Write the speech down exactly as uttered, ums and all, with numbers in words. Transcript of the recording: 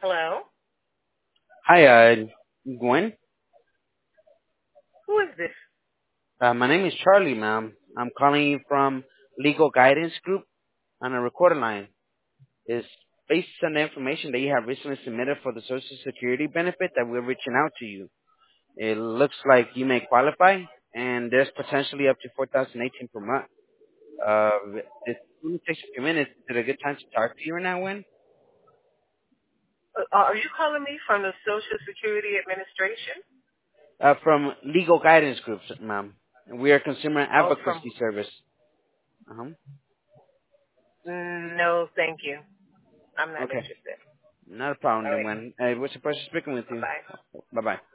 Hello? Hi, uh, Gwen. Who is this? Uh, my name is Charlie, ma'am. I'm calling you from Legal Guidance Group on a recorder line. It's based on the information that you have recently submitted for the Social Security benefit that we're reaching out to you. It looks like you may qualify, and there's potentially up to four thousand eighteen per month. Uh, it only takes a few minutes. Is it a good time to talk to you right now, Gwen? Uh, are you calling me from the Social Security Administration? Uh, from Legal Guidance Group, ma'am. We are a consumer Oh, from... advocacy service. Uh-huh. Mm, no, thank you. I'm not Okay. interested. Not a problem All then, right. Gwen. Uh, it was a pleasure speaking with you. Bye-bye. Bye-bye.